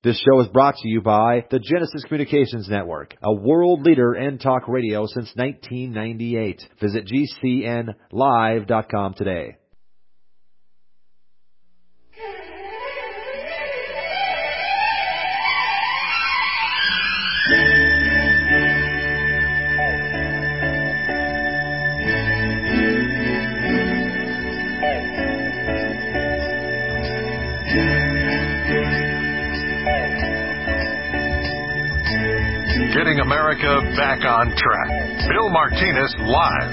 This show is brought to you by the Genesis Communications Network, a world leader in talk radio since 1998. Visit GCNlive.com today. Getting America back on track. Bill Martinez live.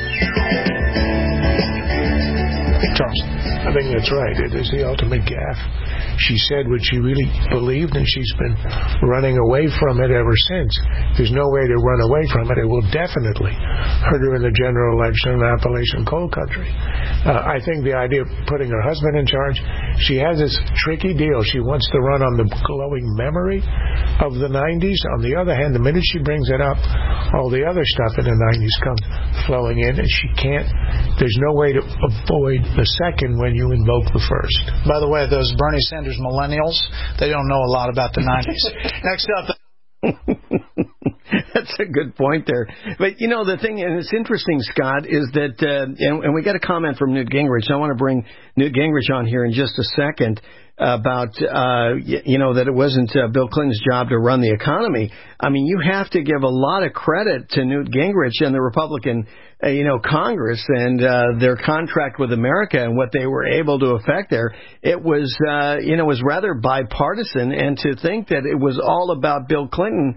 Charles, I think that's right. It is the ultimate gaffe. She said what she really believed, and she's been running away from it ever since. There's no way to run away from it. It will definitely hurt her in the general election in Appalachian coal country. I think the idea of putting her husband in charge, she has this tricky deal. She wants to run on the glowing memory of the 90s. On the other hand, the minute she brings it up, all the other stuff in the 90s comes flowing in, and she can't. There's no way to avoid the second when you invoke the first. By the way, those Bernie Sanders millennials, they don't know a lot about the 90s. Next up. That's a good point there. But, you know, the thing, and it's interesting, Scott, is that, and we got a comment from Newt Gingrich. I want to bring Newt Gingrich on here in just a second about, that it wasn't Bill Clinton's job to run the economy. I mean, you have to give a lot of credit to Newt Gingrich and the Republican, Congress and their contract with America and what they were able to affect there. It was, was rather bipartisan, and to think that it was all about Bill Clinton,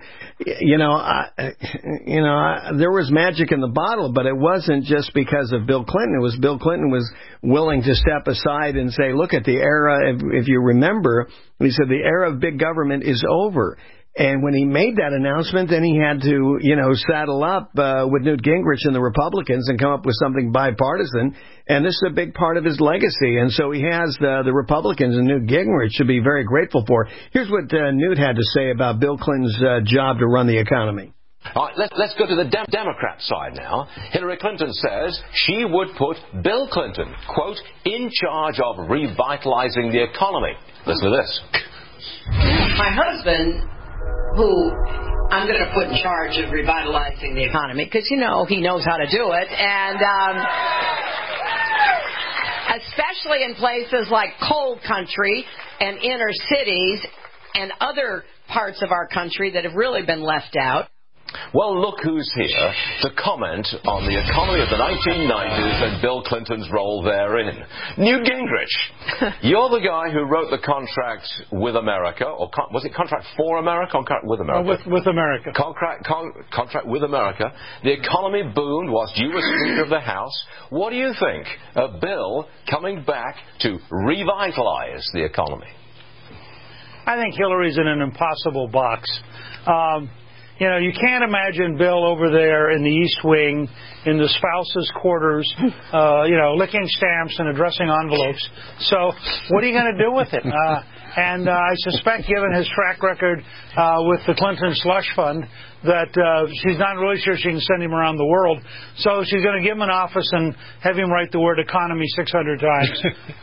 there was magic in the bottle, but it wasn't just because of Bill Clinton. It was Bill Clinton was willing to step aside and say, look at the era, if you remember, he said the era of big government is over. And when he made that announcement, then he had to, saddle up with Newt Gingrich and the Republicans and come up with something bipartisan. And this is a big part of his legacy. And so he has the Republicans and Newt Gingrich to be very grateful for. Here's what Newt had to say about Bill Clinton's job to run the economy. All right, let's go to the Democrat side now. Hillary Clinton says she would put Bill Clinton, quote, in charge of revitalizing the economy. Listen to this. My husband, who I'm going to put in charge of revitalizing the economy, because, he knows how to do it. And especially in places like coal country and inner cities and other parts of our country that have really been left out. Well, look who's here to comment on the economy of the 1990s and Bill Clinton's role therein. Newt Gingrich, you're the guy who wrote the contract with America, or was it contract for America or contract with America? With America. Contract with America. The economy boomed whilst you were Speaker of the House. What do you think of Bill coming back to revitalize the economy? I think Hillary's in an impossible box. You can't imagine Bill over there in the East Wing, in the spouse's quarters, licking stamps and addressing envelopes. So what are you going to do with it? And I suspect, given his track record with the Clinton slush fund, that she's not really sure she can send him around the world. So she's going to give him an office and have him write the word economy 600 times.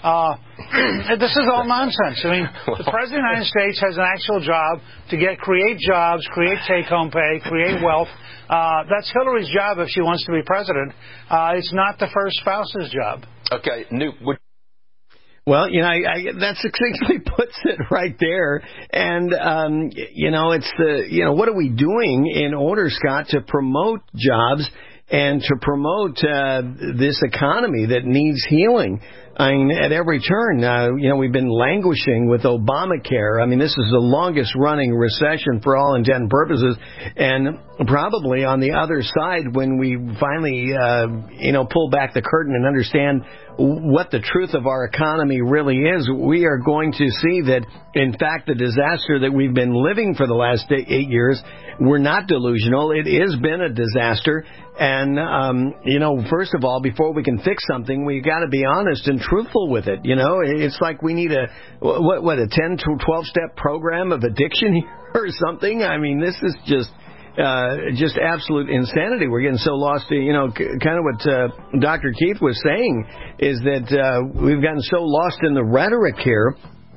This is all nonsense. I mean, the President of the United States has an actual job to create jobs, create take-home pay, create wealth. That's Hillary's job if she wants to be president. It's not the first spouse's job. Okay, Newt, well, that succinctly puts it right there. And, it's what are we doing in order, Scott, to promote jobs and to promote this economy that needs healing? I mean, at every turn, we've been languishing with Obamacare. I mean, this is the longest running recession for all intent and purposes. And probably on the other side, when we finally, pull back the curtain and understand what the truth of our economy really is, we are going to see that, in fact, the disaster that we've been living for the last 8 years, we're not delusional. It has been a disaster. And, first of all, before we can fix something, we've got to be honest and truthful with it. It's like we need a 10 to 12-step program of addiction or something. I mean, this is just absolute insanity. We're getting so lost. Kind of what Dr. Keith was saying is that we've gotten so lost in the rhetoric here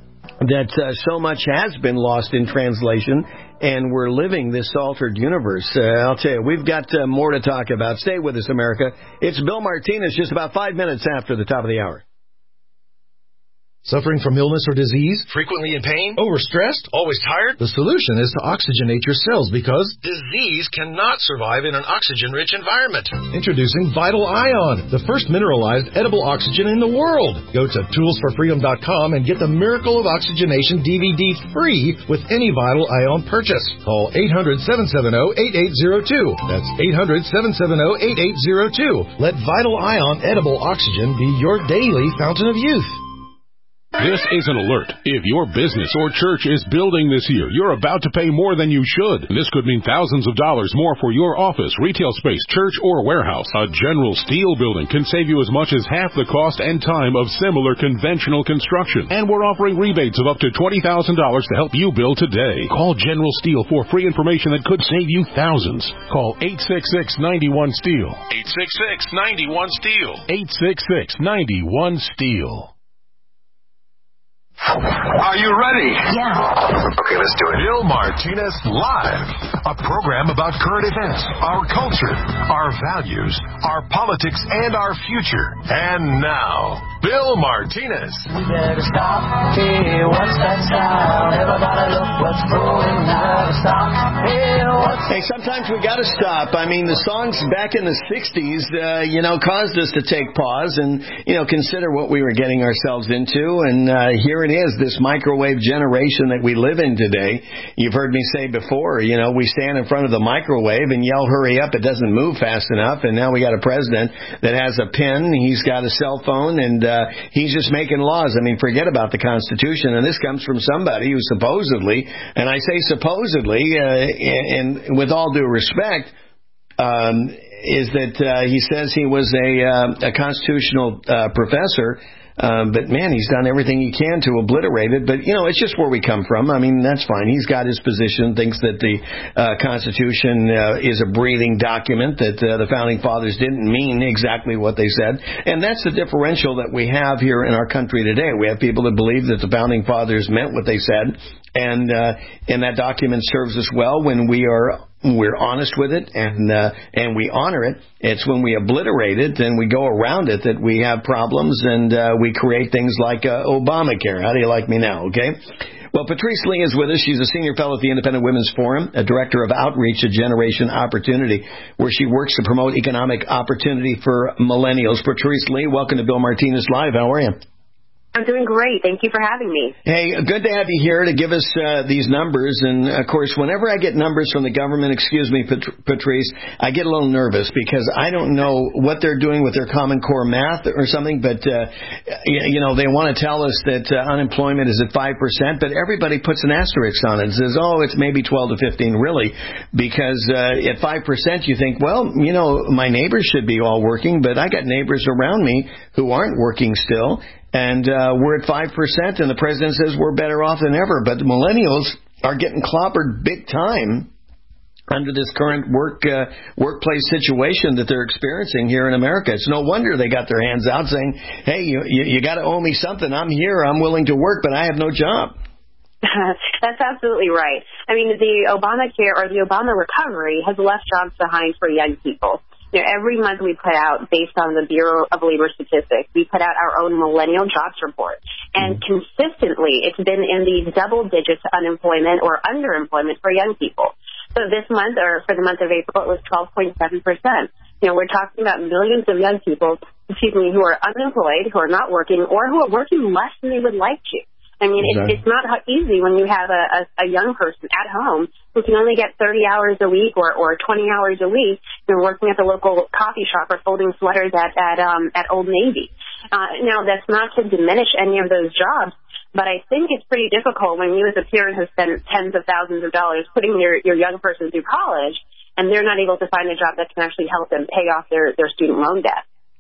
that so much has been lost in translation, and we're living this altered universe. I'll tell you, we've got more to talk about. Stay with us, America. It's Bill Martinez, just about 5 minutes after the top of the hour. Suffering from illness or disease? Frequently in pain? Overstressed? Always tired? The solution is to oxygenate your cells because disease cannot survive in an oxygen-rich environment. Introducing Vital Ion, the first mineralized edible oxygen in the world. Go to toolsforfreedom.com and get the Miracle of Oxygenation DVD free with any Vital Ion purchase. Call 800-770-8802. That's 800-770-8802. Let Vital Ion edible oxygen be your daily fountain of youth. This is an alert. If your business or church is building this year, you're about to pay more than you should. This could mean thousands of dollars more for your office, retail space, church, or warehouse. A General Steel building can save you as much as half the cost and time of similar conventional construction. And we're offering rebates of up to $20,000 to help you build today. Call General Steel for free information that could save you thousands. Call 866-91-STEEL. 866-91-STEEL. 866-91-STEEL. Are you ready? Yeah. Okay, let's do it. Bill Martinez Live, a program about current events, our culture, our values, our politics, and our future. And now, Bill Martinez. We better stop. Hey, what's that sound? Everybody look what's going on. Stop. Hey, sometimes we got to stop. I mean, the songs back in the 60s, caused us to take pause and, consider what we were getting ourselves into. And here it is, this microwave generation that we live in today. You've heard me say before, we stand in front of the microwave and yell, hurry up, it doesn't move fast enough. And now we got a president that has a pen, he's got a cell phone, and he's just making laws. I mean, forget about the Constitution. And this comes from somebody who supposedly, and I say supposedly, and with all due respect, is that he says he was a constitutional professor. But, man, he's done everything he can to obliterate it. But, it's just where we come from. I mean, that's fine. He's got his position, thinks that the Constitution is a breathing document, that the Founding Fathers didn't mean exactly what they said. And that's the differential that we have here in our country today. We have people that believe that the Founding Fathers meant what they said. And that document serves us well when we're honest with it and we honor it. It's when we obliterate it and we go around it that we have problems and we create things like Obamacare. How do you like me now? Okay. Well, Patrice Lee is with us. She's a senior fellow at the Independent Women's Forum, a director of outreach at Generation Opportunity, where she works to promote economic opportunity for millennials. Patrice Lee, welcome to Bill Martinez Live. How are you? I'm doing great. Thank you for having me. Hey, good to have you here to give us these numbers. And, of course, whenever I get numbers from the government, excuse me, Patrice, I get a little nervous because I don't know what they're doing with their Common Core math or something. But, they want to tell us that unemployment is at 5%, but everybody puts an asterisk on it and says, it's maybe 12 to 15, really, because at 5% you think, my neighbors should be all working, but I got neighbors around me who aren't working still. And we're at 5%, and the president says we're better off than ever. But the millennials are getting clobbered big time under this current workplace situation that they're experiencing here in America. It's no wonder they got their hands out saying, hey, you got to owe me something. I'm here. I'm willing to work, but I have no job. That's absolutely right. I mean, the Obamacare or the Obama recovery has left jobs behind for young people. Every month we put out, based on the Bureau of Labor Statistics, we put out our own millennial jobs report. And consistently, it's been in the double digits unemployment or underemployment for young people. So this month, or for the month of April, it was 12.7%. We're talking about millions of young people, who are unemployed, who are not working, or who are working less than they would like to. I mean, it's not easy when you have a young person at home who can only get 30 hours a week or 20 hours a week, working at the local coffee shop or folding sweaters at Old Navy. Now, that's not to diminish any of those jobs, but I think it's pretty difficult when you as a parent have spent tens of thousands of dollars putting your young person through college, and they're not able to find a job that can actually help them pay off their student loan debt.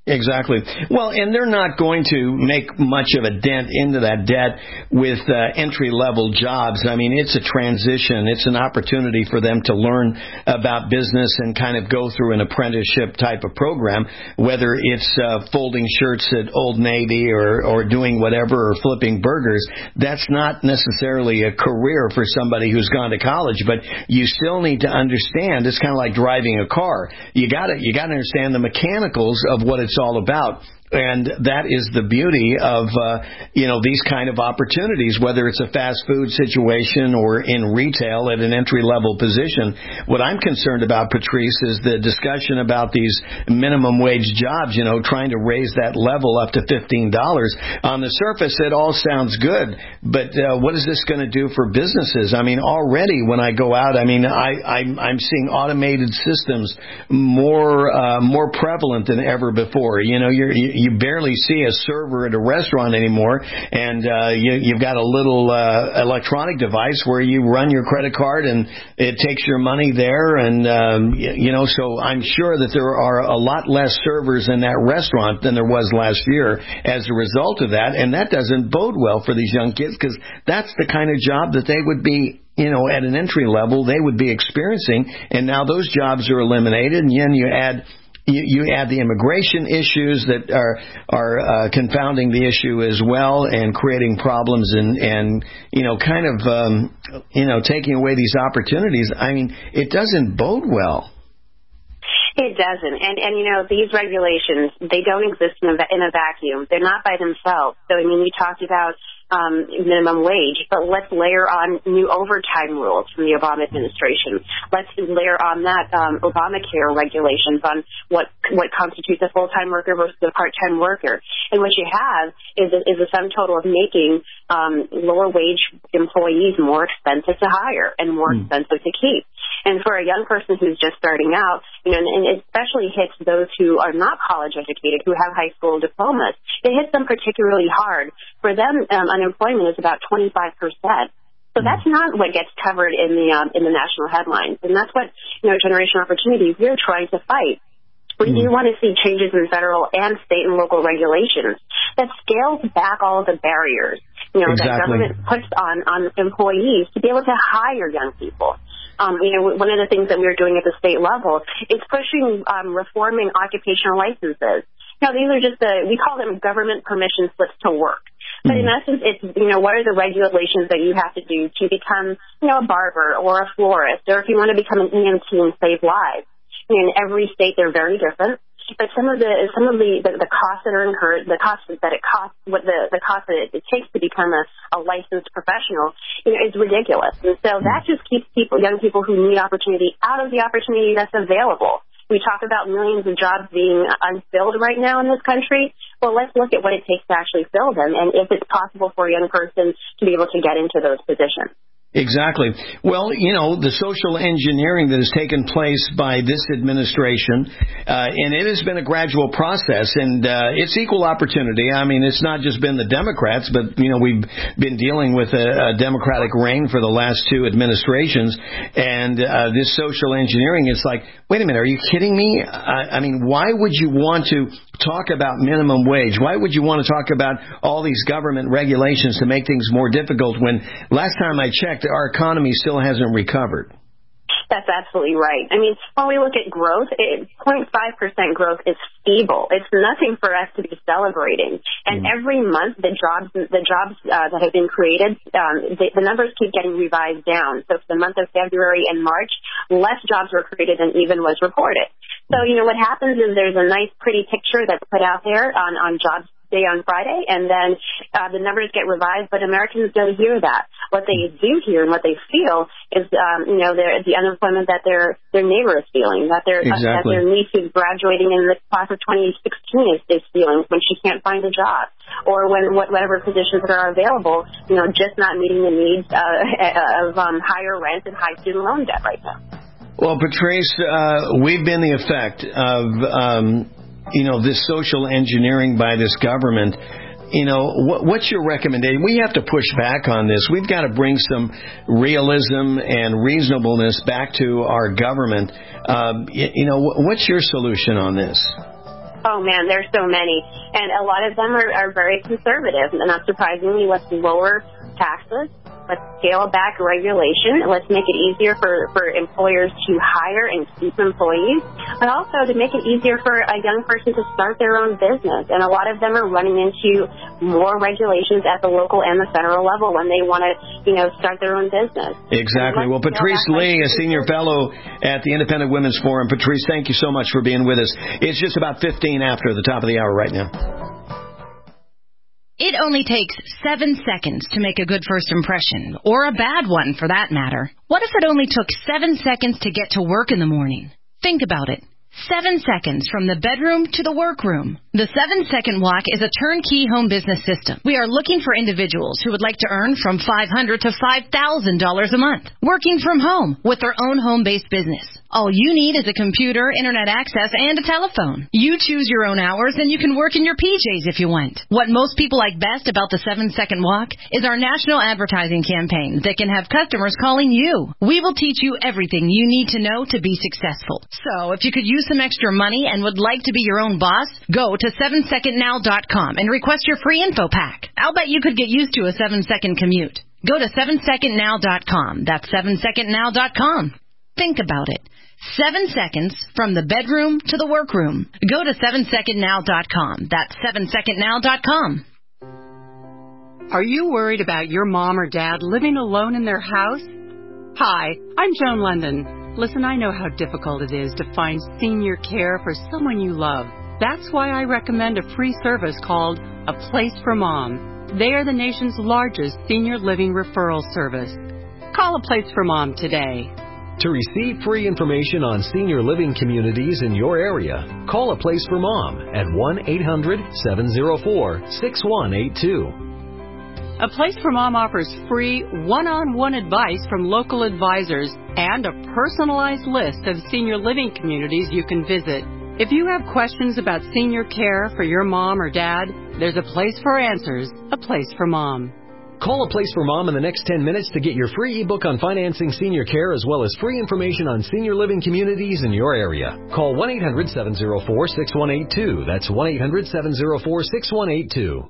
Exactly. Well, and they're not going to make much of a dent into that debt with entry-level jobs. I mean, it's a transition. It's an opportunity for them to learn about business and kind of go through an apprenticeship type of program, whether it's folding shirts at Old Navy or doing whatever or flipping burgers. That's not necessarily a career for somebody who's gone to college, but you still need to understand. It's kind of like driving a car. You got to understand the mechanicals of what it's all about. And that is the beauty of, these kind of opportunities, whether it's a fast food situation or in retail at an entry-level position. What I'm concerned about, Patrice, is the discussion about these minimum wage jobs, trying to raise that level up to $15. On the surface, it all sounds good, but what is this going to do for businesses? I mean, already when I go out, I'm seeing automated systems more prevalent than ever before. You barely see a server at a restaurant anymore, and you've got a little electronic device where you run your credit card and it takes your money there, and so I'm sure that there are a lot less servers in that restaurant than there was last year as a result of that, and that doesn't bode well for these young kids, because that's the kind of job that they would be at an entry level they would be experiencing, and now those jobs are eliminated, and then you add the immigration issues that are confounding the issue as well, and creating problems and taking away these opportunities. I mean, it doesn't bode well. It doesn't. And these regulations, they don't exist in a vacuum. They're not by themselves. So, we talked about minimum wage, but let's layer on new overtime rules from the Obama administration. Let's layer on that Obamacare regulations on what constitutes a full-time worker versus a part-time worker. And what you have is a sum total of making lower wage employees more expensive to hire and more expensive to keep. And for a young person who's just starting out, and it especially hits those who are not college educated, who have high school diplomas, it hits them particularly hard. For them, unemployment is about 25%. So that's not what gets covered in the national headlines, and that's what Generation Opportunity we're trying to fight. We do want to see changes in federal and state and local regulations that scales back all of the barriers that government puts on employees to be able to hire young people. One of the things that we're doing at the state level is pushing reforming occupational licenses. These are just we call them government permission slips to work. But in essence, it's, what are the regulations that you have to do to become, a barber or a florist, or if you want to become an EMT and save lives. In every state, they're very different. But some of the costs that are incurred, the cost that it takes to become a licensed professional, is ridiculous. And so that just keeps young people who need opportunity out of the opportunity that's available. We talk about millions of jobs being unfilled right now in this country. Well, let's look at what it takes to actually fill them, and if it's possible for a young person to be able to get into those positions. Exactly. Well, the social engineering that has taken place by this administration, and it has been a gradual process, and it's equal opportunity. I mean, it's not just been the Democrats, but, we've been dealing with a Democratic reign for the last two administrations, and this social engineering, it's like, wait a minute, are you kidding me? I mean, why would you want to talk about minimum wage? Why would you want to talk about all these government regulations to make things more difficult when last time I checked, our economy still hasn't recovered? That's absolutely right. I mean, when we look at growth, 0.5% growth is feeble. It's nothing for us to be celebrating. And every month, the jobs that have been created, the numbers keep getting revised down. So for the month of February and March, less jobs were created than even was reported. So, what happens is there's a nice, pretty picture that's put out there on Jobs Day on Friday, and then the numbers get revised, but Americans don't hear that. What they do hear and what they feel is, the unemployment that their neighbor is feeling, that their niece who's graduating in the class of 2016 is feeling when she can't find a job, or when whatever positions that are available, just not meeting the needs of higher rent and high student loan debt right now. Well, Patrice, we've been the effect of, this social engineering by this government. What's your recommendation? We have to push back on this. We've got to bring some realism and reasonableness back to our government. What's your solution on this? Oh, man, there's so many. And a lot of them are very conservative. And not surprisingly, let's lower taxes. Let's scale back regulation. Let's make it easier for employers to hire and keep employees, but also to make it easier for a young person to start their own business. And a lot of them are running into more regulations at the local and the federal level when they want to, start their own business. Exactly. Well, Patrice Lee, a senior fellow at the Independent Women's Forum. Patrice, thank you so much for being with us. It's just about 15 after the top of the hour right now. It only takes 7 seconds to make a good first impression, or a bad one for that matter. What if it only took 7 seconds to get to work in the morning? Think about it. 7 seconds from the bedroom to the workroom. The 7-Second Walk is a turnkey home business system. We are looking for individuals who would like to earn from $500 to $5,000 a month, working from home with their own home-based business. All you need is a computer, internet access, and a telephone. You choose your own hours, and you can work in your PJs if you want. What most people like best about the 7-Second Walk is our national advertising campaign that can have customers calling you. We will teach you everything you need to know to be successful. So if you could use some extra money and would like to be your own boss, go to 7secondnow.com and request your free info pack. I'll bet you could get used to a 7-second commute. Go to 7secondnow.com. That's 7secondnow.com. Think about it. 7 seconds from the bedroom to the workroom. Go to 7secondnow.com. That's 7secondnow.com. Are you worried about your mom or dad living alone in their house? Hi, I'm Joan London. Listen, I know how difficult it is to find senior care for someone you love. That's why I recommend a free service called A Place for Mom. They are the nation's largest senior living referral service. Call A Place for Mom today. To receive free information on senior living communities in your area, call A Place for Mom at 1-800-704-6182. A Place for Mom offers free one-on-one advice from local advisors and a personalized list of senior living communities you can visit. If you have questions about senior care for your mom or dad, there's a place for answers, A Place for Mom. Call A Place for Mom in the next 10 minutes to get your free ebook on financing senior care as well as free information on senior living communities in your area. Call 1-800-704-6182. That's 1-800-704-6182.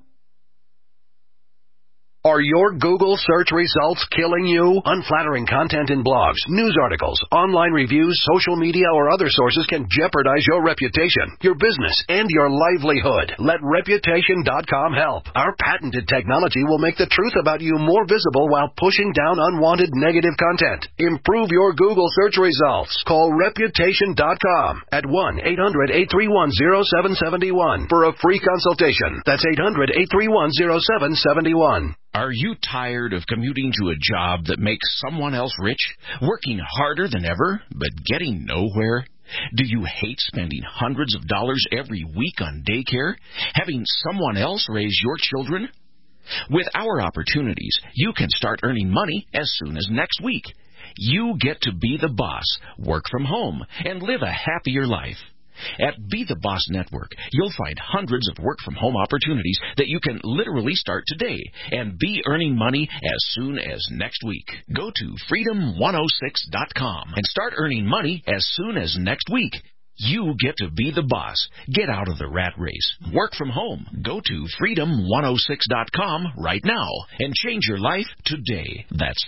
Are your Google search results killing you? Unflattering content in blogs, news articles, online reviews, social media, or other sources can jeopardize your reputation, your business, and your livelihood. Let Reputation.com help. Our patented technology will make the truth about you more visible while pushing down unwanted negative content. Improve your Google search results. Call Reputation.com at 1-800-831-0771 for a free consultation. That's 800-831-0771. Are you tired of commuting to a job that makes someone else rich, working harder than ever, but getting nowhere? Do you hate spending hundreds of dollars every week on daycare, having someone else raise your children? With our opportunities, you can start earning money as soon as next week. You get to be the boss, work from home, and live a happier life. At Be the Boss Network, you'll find hundreds of work-from-home opportunities that you can literally start today and be earning money as soon as next week. Go to freedom106.com and start earning money as soon as next week. You get to be the boss. Get out of the rat race. Work from home. Go to freedom106.com right now and change your life today. That's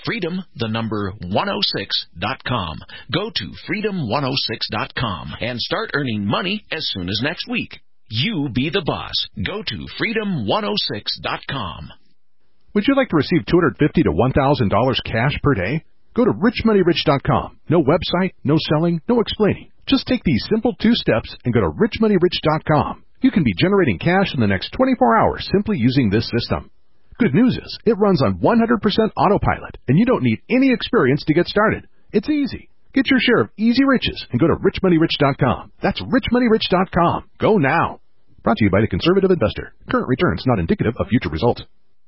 freedom106.com. Go to freedom106.com and start earning money as soon as next week. You be the boss. Go to freedom106.com. Would you like to receive $250 to $1,000 cash per day? Go to richmoneyrich.com. No website, no selling, no explaining. Just take these simple 2 steps and go to richmoneyrich.com. You can be generating cash in the next 24 hours simply using this system. Good news is, it runs on 100% autopilot, and you don't need any experience to get started. It's easy. Get your share of easy riches and go to richmoneyrich.com. That's richmoneyrich.com. Go now. Brought to you by the Conservative Investor. Current returns not indicative of future results.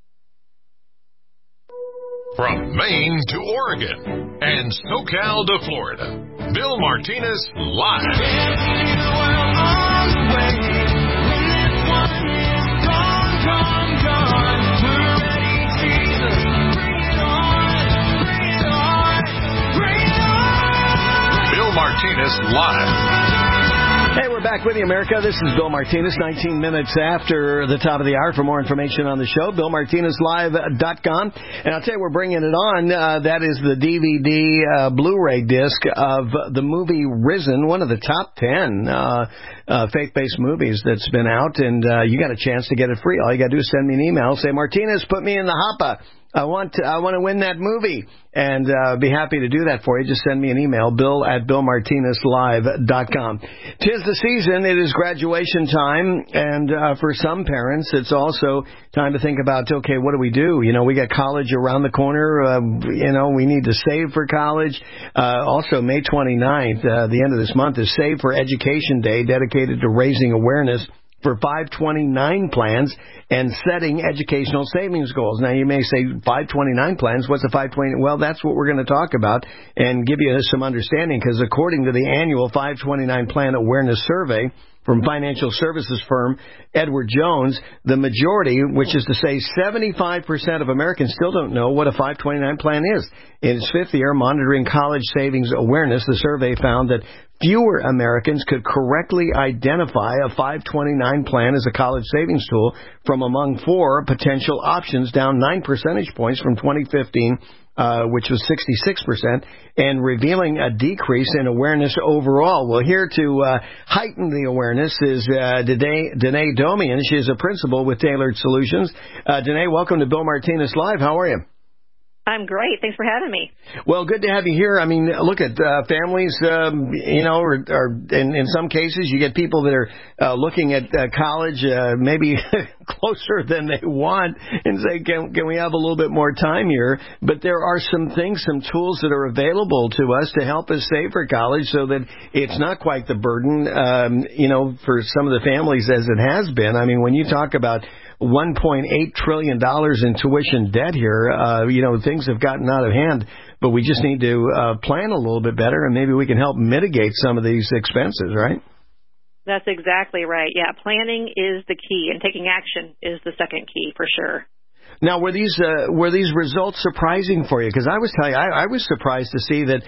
From Maine to Oregon and SoCal to Florida, Bill Martinez live. Bill Martinez live. Hey, we're back with you, America. This is Bill Martinez, 19 minutes after the top of the hour. For more information on the show, BillMartinezLive.com. And I'll tell you, we're bringing it on. That is the DVD Blu-ray disc of the movie Risen, one of the top 10 faith-based movies that's been out. And you got a chance to get it free. All you got to do is send me an email. Say, Martinez, put me in the hoppa. I want to win that movie, and be happy to do that for you. Just send me an email, bill@BillMartinezLive.com. 'Tis the season. It is graduation time, and for some parents, it's also time to think about, okay, what do we do? You know, we got college around the corner. We need to save for college. Also, May 29th, the end of this month, is Save for Education Day, dedicated to raising awareness for 529 plans and setting educational savings goals. Now, you may say, 529 plans, what's a 520? Well, that's what we're going to talk about and give you some understanding, because according to the annual 529 Plan Awareness Survey from financial services firm Edward Jones, the majority, which is to say 75% of Americans, still don't know what a 529 plan is. In its fifth year monitoring college savings awareness, the survey found that fewer Americans could correctly identify a 529 plan as a college savings tool from among four potential options, down 9 percentage points from 2015, which was 66%, and revealing a decrease in awareness overall. Well, here to heighten the awareness is Danae Domian. She is a principal with Tailored Solutions. Danae, welcome to Bill Martinez Live. How are you? I'm great. Thanks for having me. Well, good to have you here. I mean, look at families, are in some cases, you get people that are looking at college maybe closer than they want and say, can we have a little bit more time here? But there are some things, some tools that are available to us to help us save for college so that it's not quite the burden, for some of the families as it has been. I mean, when you talk about $1.8 trillion in tuition debt here, things have gotten out of hand, but we just need to plan a little bit better, and maybe we can help mitigate some of these expenses, right? That's exactly right. Yeah, planning is the key, and taking action is the second key for sure. Now, were these results surprising for you? Because I was surprised to see that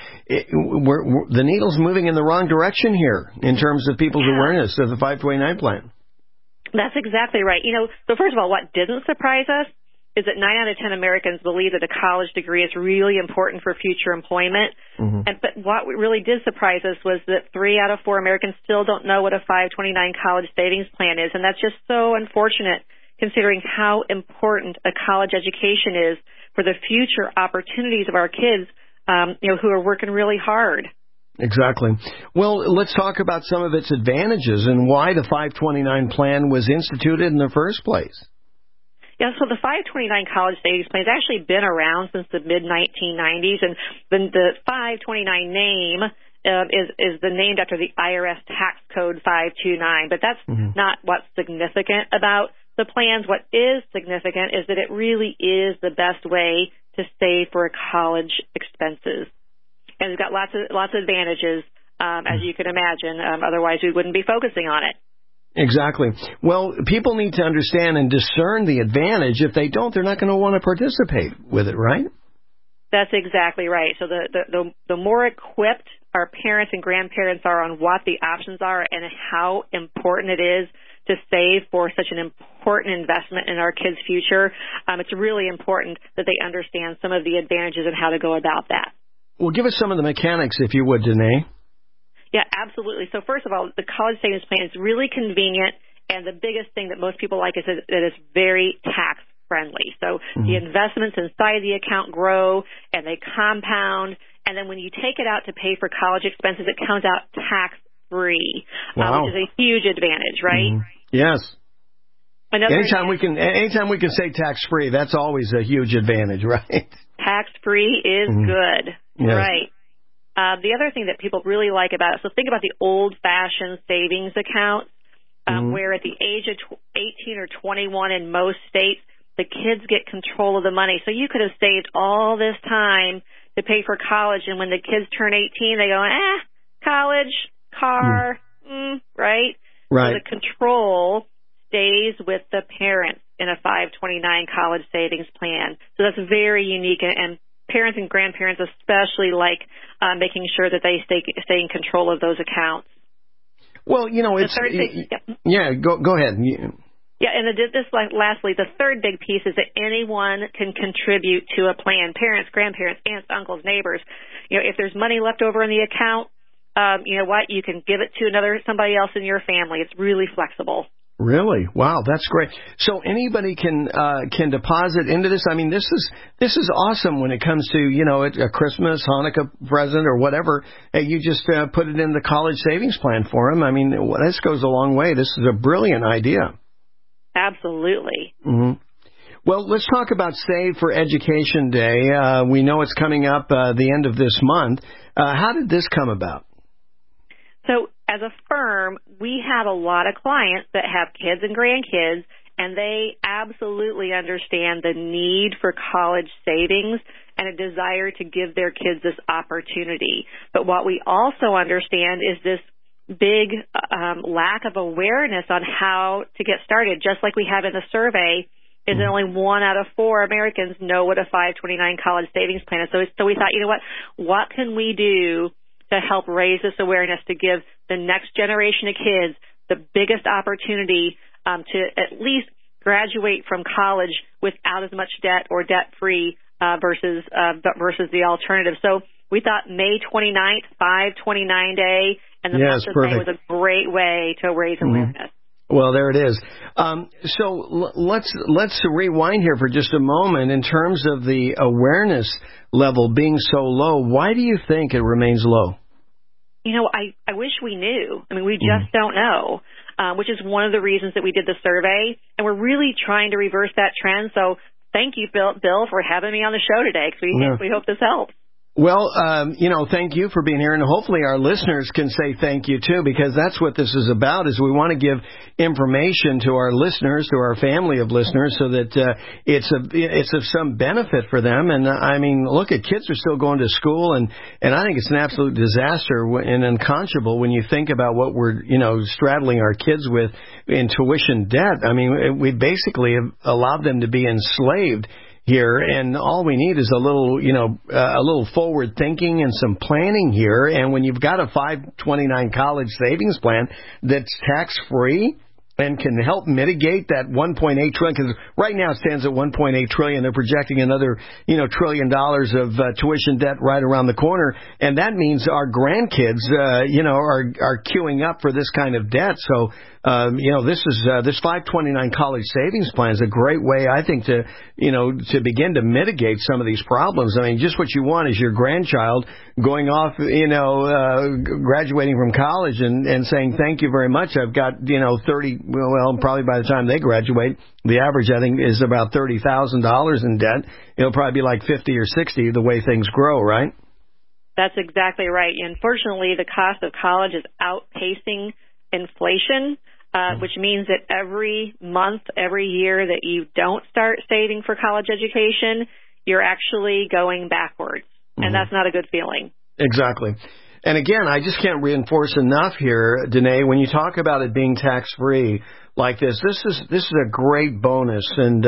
the needle's moving in the wrong direction here in terms of people's awareness of the 529 plan. That's exactly right. So first of all, what didn't surprise us is that 9 out of 10 Americans believe that a college degree is really important for future employment. Mm-hmm. But what really did surprise us was that 3 out of 4 Americans still don't know what a 529 college savings plan is. And that's just so unfortunate, considering how important a college education is for the future opportunities of our kids, who are working really hard. Exactly. Well, let's talk about some of its advantages and why the 529 plan was instituted in the first place. Yeah, so the 529 college savings plan has actually been around since the mid-1990s, and the 529 name is named after the IRS tax code 529, but that's not what's significant about the plans. What is significant is that it really is the best way to save for college expenses. And it's got lots of advantages, as you can imagine. Otherwise, we wouldn't be focusing on it. Exactly. Well, people need to understand and discern the advantage. If they don't, they're not going to want to participate with it, right? That's exactly right. So the more equipped our parents and grandparents are on what the options are and how important it is to save for such an important investment in our kids' future, it's really important that they understand some of the advantages and how to go about that. Well, give us some of the mechanics, if you would, Danae. Yeah, absolutely. So first of all, the college savings plan is really convenient, and the biggest thing that most people like is that it's very tax-friendly. So the investments inside the account grow, and they compound, and then when you take it out to pay for college expenses, it comes out tax-free, which is a huge advantage, right? Yes. Anytime we can say tax-free, that's always a huge advantage, right? Tax-free is good, yes. Right. The other thing that people really like about it, so think about the old-fashioned savings account, where at the age of 18 or 21 in most states, the kids get control of the money. So you could have saved all this time to pay for college, and when the kids turn 18, they go, college, car, right? Right. So the control stays with the parents in a 529 college savings plan. So that's very unique, and parents and grandparents especially like making sure that they stay in control of those accounts. Well, it's... Go ahead. Yeah, and lastly, the third big piece is that anyone can contribute to a plan. Parents, grandparents, aunts, uncles, neighbors. If there's money left over in the account, you know what? You can give it to somebody else in your family. It's really flexible. Really? Wow, that's great. So anybody can deposit into this. I mean, this is awesome when it comes to a Christmas, Hanukkah present or whatever. Hey, you just put it in the college savings plan for them. I mean, this goes a long way. This is a brilliant idea. Absolutely. Mm-hmm. Well, let's talk about Save for Education Day. We know it's coming up the end of this month. How did this come about? So as a firm, we have a lot of clients that have kids and grandkids, and they absolutely understand the need for college savings and a desire to give their kids this opportunity. But what we also understand is this big lack of awareness on how to get started. Just like we have in the survey, is that only 1 out of 4 Americans know what a 529 college savings plan is. So we thought, what can we do to help raise this awareness to give the next generation of kids the biggest opportunity to at least graduate from college without as much debt or debt-free versus the alternative. So we thought May 29th, 529 Day, and the month of May was a great way to raise awareness. Well, there it is. So let's rewind here for just a moment. In terms of the awareness level being so low, why do you think it remains low? I wish we knew. I mean, we just don't know, which is one of the reasons that we did the survey, and we're really trying to reverse that trend. So thank you, Bill, for having me on the show today, because we hope this helps. Well, thank you for being here, and hopefully our listeners can say thank you too, because that's what this is about. Is we want to give information to our listeners, to our family of listeners, so that it's of some benefit for them. And I mean, look, kids are still going to school, and I think it's an absolute disaster and unconscionable when you think about what we're straddling our kids with in tuition debt. I mean, we basically have allowed them to be enslaved here, and all we need is a little forward thinking and some planning here. And when you've got a 529 college savings plan that's tax free and can help mitigate that $1.8 trillion, because right now it stands at $1.8 trillion. They're projecting another $1 trillion of tuition debt right around the corner, and that means our grandkids are queuing up for this kind of debt. So this 529 college savings plan is a great way, I think, to begin to mitigate some of these problems. I mean, just what you want is your grandchild going off, graduating from college and saying, thank you very much. I've got, 30, well, probably by the time they graduate, the average, I think, is about $30,000 in debt. It'll probably be like 50 or 60 the way things grow, right? That's exactly right. Unfortunately, the cost of college is outpacing inflation. Which means that every month, every year that you don't start saving for college education, you're actually going backwards. And that's not a good feeling. Exactly. And again, I just can't reinforce enough here, Danae, when you talk about it being tax-free like this is a great bonus. And,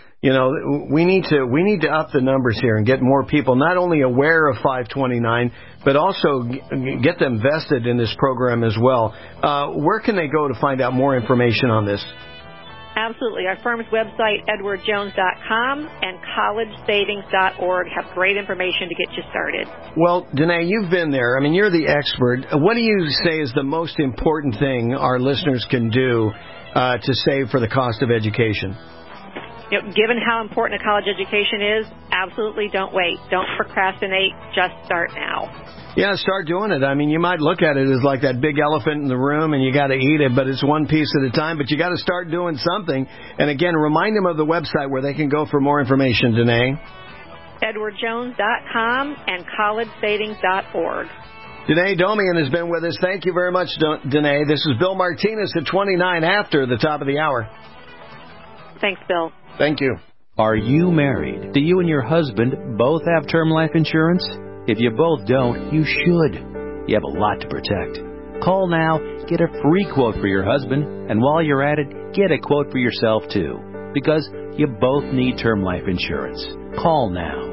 we need to up the numbers here and get more people not only aware of 529, but also get them vested in this program as well. Where can they go to find out more information on this? Absolutely. Our firm's website, edwardjones.com, and collegesavings.org have great information to get you started. Well, Danae, you've been there. I mean, you're the expert. What do you say is the most important thing our listeners can do to save for the cost of education? Given how important a college education is, absolutely don't wait. Don't procrastinate. Just start now. Yeah, start doing it. I mean, you might look at it as like that big elephant in the room and you got to eat it, but it's one piece at a time. But you got to start doing something. And again, remind them of the website where they can go for more information, Danae. edwardjones.com and collegesavings.org. Danae Domian has been with us. Thank you very much, Danae. This is Bill Martinez at 29 after the top of the hour. Thanks, Bill. Thank you. Are you married? Do you and your husband both have term life insurance? If you both don't, you should. You have a lot to protect. Call now, get a free quote for your husband, and while you're at it, get a quote for yourself, too. because you both need term life insurance. Call now.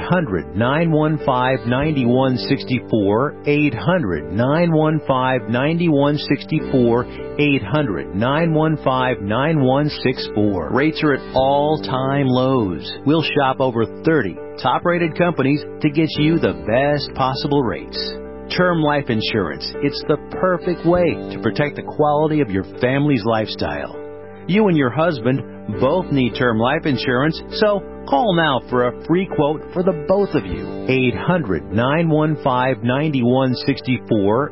800-915-9164. 800-915-9164. 800-915-9164. Rates are at all-time lows. We'll shop over 30 top-rated companies to get you the best possible rates. Term life insurance. It's the perfect way to protect the quality of your family's lifestyle. You and your husband both need term life insurance, so call now for a free quote for the both of you. 800-915-9164.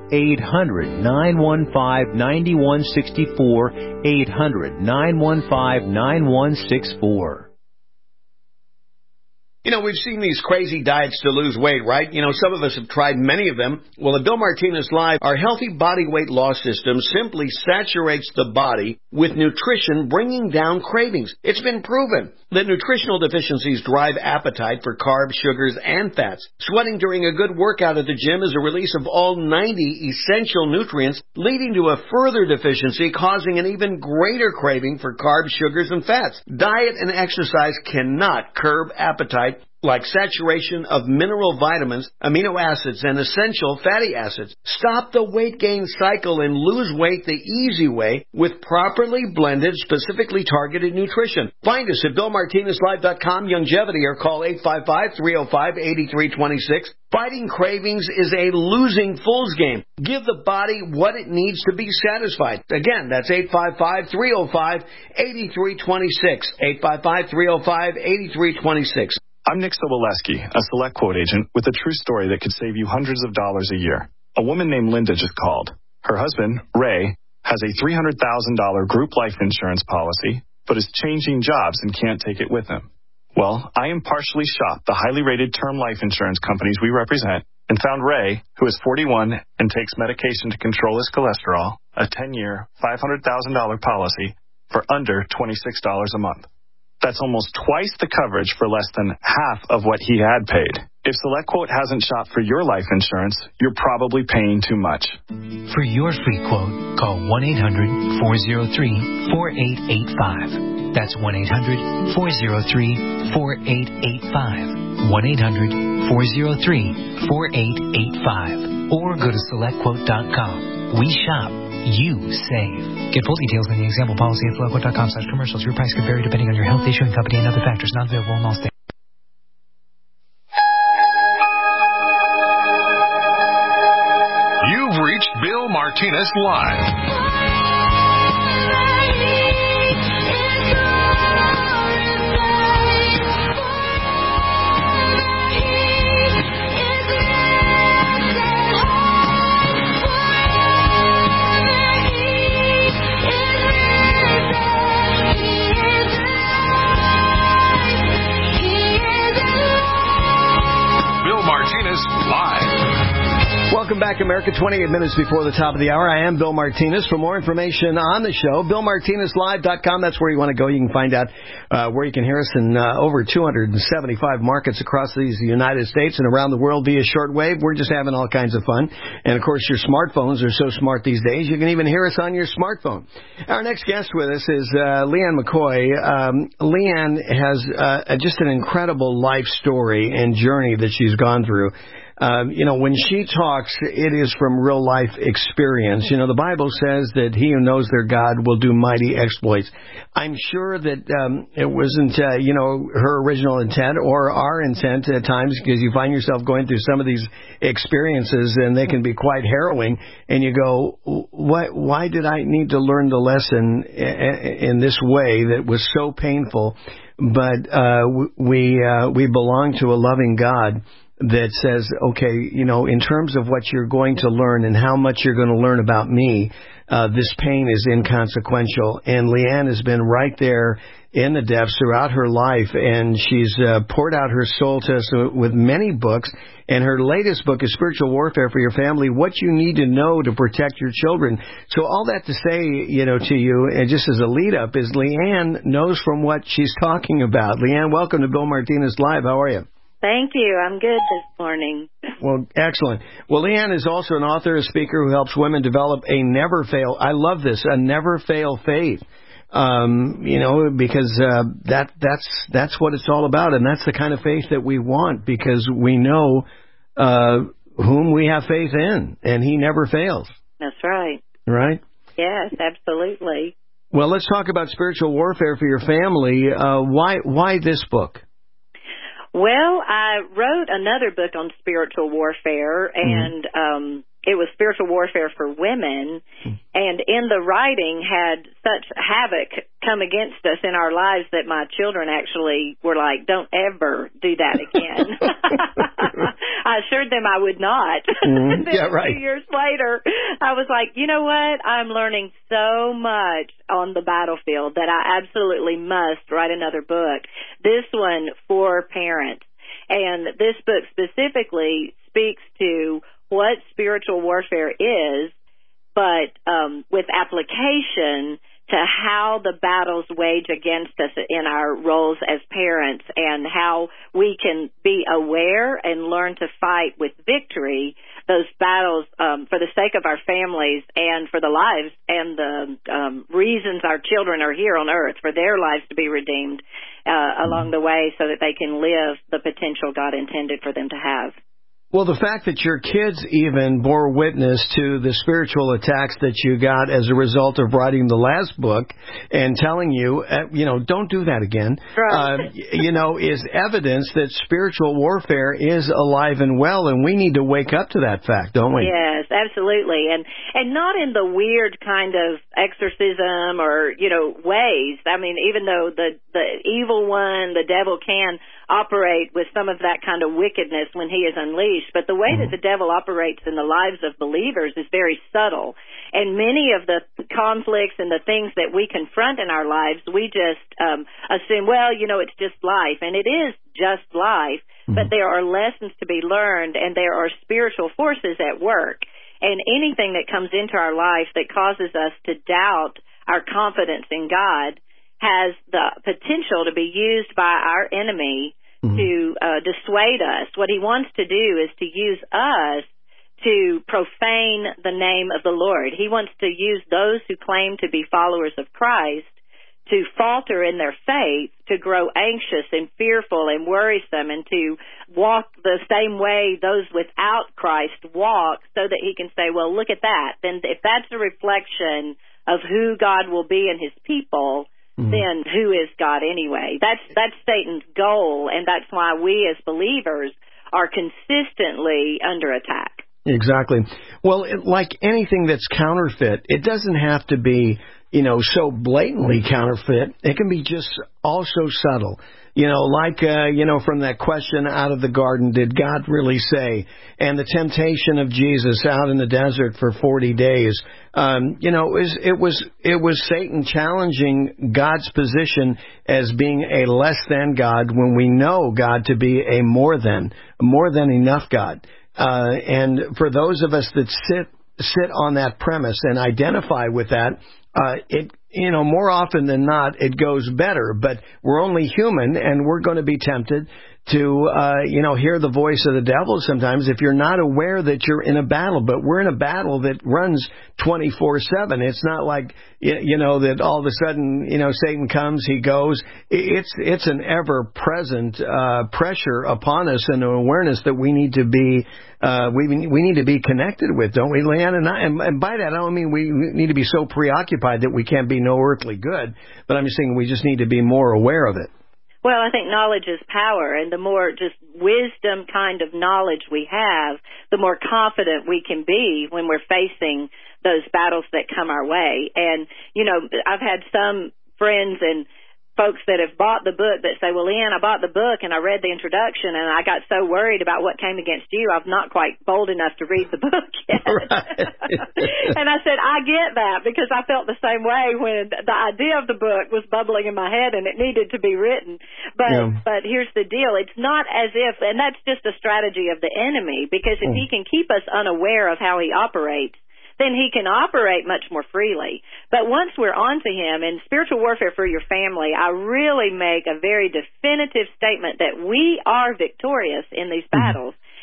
800-915-9164. 800-915-9164. You know, we've seen these crazy diets to lose weight, right? You know, some of us have tried many of them. Well, at Bill Martinez Live, our healthy body weight loss system simply saturates the body with nutrition, bringing down cravings. It's been proven that nutritional deficiencies drive appetite for carbs, sugars, and fats. Sweating during a good workout at the gym is a release of all 90 essential nutrients, leading to a further deficiency, causing an even greater craving for carbs, sugars, and fats. Diet and exercise cannot curb appetite like saturation of mineral vitamins, amino acids, and essential fatty acids. Stop the weight gain cycle and lose weight the easy way with properly blended, specifically targeted nutrition. Find us at BillMartinezLive.com, Longevity, or call 855-305-8326. Fighting cravings is a losing fool's game. Give the body what it needs to be satisfied. Again, that's 855-305-8326. 855-305-8326. I'm Nick Soboleski, a Select Quote agent with a true story that could save you hundreds of dollars a year. A woman named Linda just called. Her husband, Ray, has a $300,000 group life insurance policy, but is changing jobs and can't take it with him. Well, I impartially shopped the highly rated term life insurance companies we represent and found Ray, who is 41 and takes medication to control his cholesterol, a 10-year, $500,000 policy for under $26 a month. That's almost twice the coverage for less than half of what he had paid. If SelectQuote hasn't shopped for your life insurance, you're probably paying too much. For your free quote, call 1-800-403-4885. That's 1-800-403-4885. 1-800-403-4885. Or go to SelectQuote.com. We shop. You save. Get full details in the example policy at SelectQuote.com/commercials. Your price could vary depending on your health, issuing company, and other factors. Not available in all states. You've reached Bill Martinez Live. Welcome back, America. 28 minutes before the top of the hour. I am Bill Martinez. For more information on the show, BillMartinezLive.com. That's where you want to go. You can find out where you can hear us in over 275 markets across the United States and around the world via shortwave. We're just having all kinds of fun. And, of course, your smartphones are so smart these days, you can even hear us on your smartphone. Our next guest with us is Leanne McCoy. Leanne has just an incredible life story and journey that she's gone through. When she talks, it is from real life experience. You know, the Bible says that he who knows their God will do mighty exploits. I'm sure that it wasn't, her original intent or our intent at times, because you find yourself going through some of these experiences and they can be quite harrowing. And you go, why did I need to learn the lesson in this way that was so painful? But we belong to a loving God that says, okay, in terms of what you're going to learn and how much you're going to learn about me, this pain is inconsequential. And Leanne has been right there in the depths throughout her life, and she's poured out her soul to us with many books. And her latest book is Spiritual Warfare for Your Family, What You Need to Know to Protect Your Children. So all that to say, to you, and just as a lead-up, is Leanne knows from what she's talking about. Leanne, welcome to Bill Martinez Live. How are you? Thank you. I'm good this morning. Well, excellent. Well, Leanne is also an author, a speaker who helps women develop a never-fail, I love this, a never-fail faith. because that's what it's all about, and that's the kind of faith that we want, because we know whom we have faith in, and He never fails. That's right. Right? Yes, absolutely. Well, let's talk about spiritual warfare for your family. Why this book? Well, I wrote another book on spiritual warfare, and it was Spiritual Warfare for Women, and in the writing had such havoc come against us in our lives that my children actually were like, don't ever do that again. I assured them I would not. Yeah, right. 2 years later, I was like, you know what? I'm learning so much on the battlefield that I absolutely must write another book, this one for parents. And this book specifically speaks to what spiritual warfare is, but with application to how the battles wage against us in our roles as parents, and how we can be aware and learn to fight with victory those battles for the sake of our families and for the lives and the reasons our children are here on earth, for their lives to be redeemed along the way, so that they can live the potential God intended for them to have. Well, the fact that your kids even bore witness to the spiritual attacks that you got as a result of writing the last book and telling you, don't do that again, right. Is evidence that spiritual warfare is alive and well, and we need to wake up to that fact, don't we? Yes, absolutely. And not in the weird kind of exorcism or, ways. I mean, even though the evil one, the devil, can operate with some of that kind of wickedness when he is unleashed, but the way that the devil operates in the lives of believers is very subtle. And many of the conflicts and the things that we confront in our lives, we just assume, it's just life. And it is just life, but there are lessons to be learned, and there are spiritual forces at work. And anything that comes into our life that causes us to doubt our confidence in God has the potential to be used by our enemy to dissuade us. What he wants to do is to use us to profane the name of the Lord. He wants to use those who claim to be followers of Christ to falter in their faith, to grow anxious and fearful and worrisome, and to walk the same way those without Christ walk, so that he can say, well, look at that. Then if that's a reflection of who God will be in his people, then who is God anyway? That's Satan's goal, and that's why we as believers are consistently under attack. Exactly. Well, like anything that's counterfeit, it doesn't have to be, so blatantly counterfeit. It can be just also subtle. From that question out of the garden, did God really say? And the temptation of Jesus out in the desert for 40 days. It was Satan challenging God's position as being a less than God, when we know God to be a more than enough God. And for those of us that sit on that premise and identify with that, more often than not, it goes better. But we're only human, and we're going to be tempted to, hear the voice of the devil sometimes if you're not aware that you're in a battle. But we're in a battle that runs 24/7. It's not like, that all of a sudden, Satan comes, he goes. It's an ever-present pressure upon us, and an awareness that we need to be we need to be connected with, don't we, Leanne? And by that, I don't mean we need to be so preoccupied that we can't be no earthly good, but I'm just saying we just need to be more aware of it. Well, I think knowledge is power, and the more just wisdom kind of knowledge we have, the more confident we can be when we're facing those battles that come our way. And, I've had some friends and folks that have bought the book that say, well, Leanne, I bought the book and I read the introduction and I got so worried about what came against you, I'm not quite bold enough to read the book yet. Right. And I said, I get that, because I felt the same way when the idea of the book was bubbling in my head and it needed to be written. But here's the deal. It's not as if, and that's just a strategy of the enemy, because if he can keep us unaware of how he operates, then he can operate much more freely. But once we're onto him, in Spiritual Warfare for Your Family, I really make a very definitive statement that we are victorious in these battles.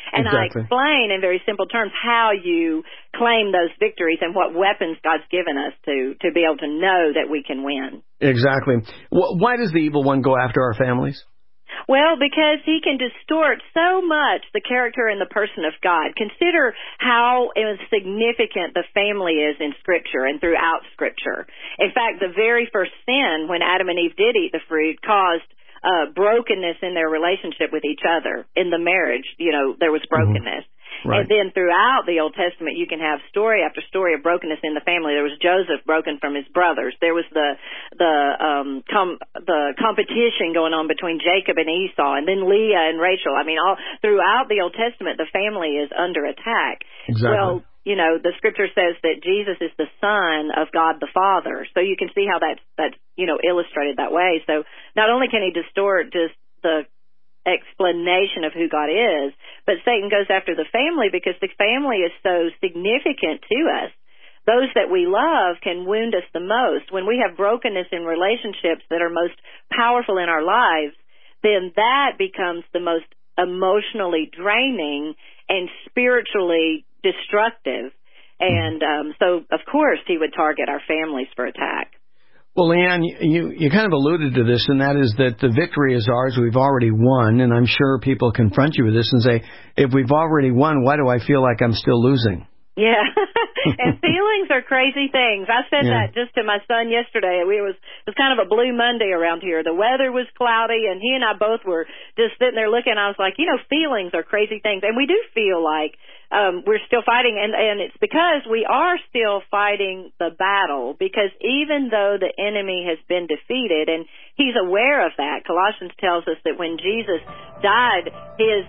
And Exactly. I explain in very simple terms how you claim those victories and what weapons God's given us to be able to know that we can win. Exactly. Why does the evil one go after our families? Well, because he can distort so much the character and the person of God. Consider how insignificant the family is in Scripture and throughout Scripture. In fact, the very first sin, when Adam and Eve did eat the fruit, caused brokenness in their relationship with each other. In the marriage, there was brokenness. Mm-hmm. Right. And then throughout the Old Testament, you can have story after story of brokenness in the family. There was Joseph broken from his brothers. There was the competition going on between Jacob and Esau, and then Leah and Rachel. I mean, all throughout the Old Testament, the family is under attack. Exactly. Well, the Scripture says that Jesus is the Son of God the Father. So you can see how that's illustrated that way. So not only can he distort just the explanation of who God is, but Satan goes after the family because the family is so significant to us. Those that we love can wound us the most. When we have brokenness in relationships that are most powerful in our lives, then that becomes the most emotionally draining and spiritually destructive. And so, of course, he would target our families for attack. Well, Leanne, you kind of alluded to this, and that is that the victory is ours. We've already won, and I'm sure people confront you with this and say, if we've already won, why do I feel like I'm still losing? Yeah, and feelings are crazy things. I said that just to my son yesterday. It was kind of a blue Monday around here. The weather was cloudy, and he and I both were just sitting there looking. I was like, feelings are crazy things, and we do feel like we're still fighting, and it's because we are still fighting the battle, because even though the enemy has been defeated, and he's aware of that, Colossians tells us that when Jesus died, his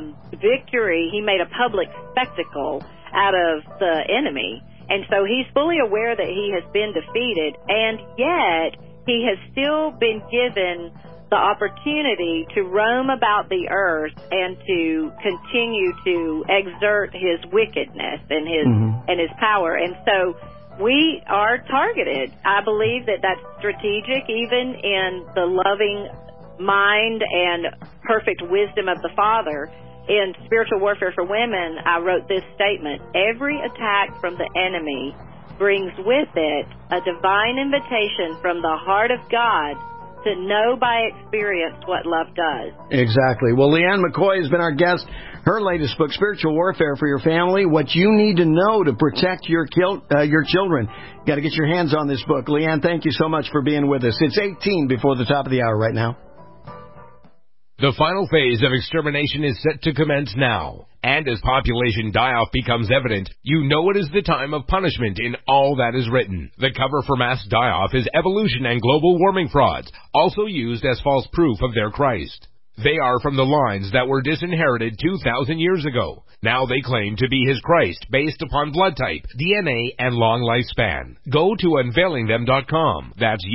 victory, he made a public spectacle out of the enemy, and so he's fully aware that he has been defeated, and yet he has still been given the opportunity to roam about the earth and to continue to exert his wickedness and his power. And so we are targeted. I believe that that's strategic, even in the loving mind and perfect wisdom of the Father. In Spiritual Warfare for Women, I wrote this statement: every attack from the enemy brings with it a divine invitation from the heart of God to know by experience what love does. Exactly. Well, Leanne McCoy has been our guest. Her latest book, Spiritual Warfare for Your Family, What You Need to Know to Protect Your Children. You got to get your hands on this book. Leanne, thank you so much for being with us. It's 18 before the top of the hour right now. The final phase of extermination is set to commence now. And as population die-off becomes evident, you know it is the time of punishment in all that is written. The cover for mass die-off is evolution and global warming frauds, also used as false proof of their Christ. They are from the lines that were disinherited 2,000 years ago. Now they claim to be his Christ based upon blood type, DNA, and long lifespan. Go to unveilingthem.com. That's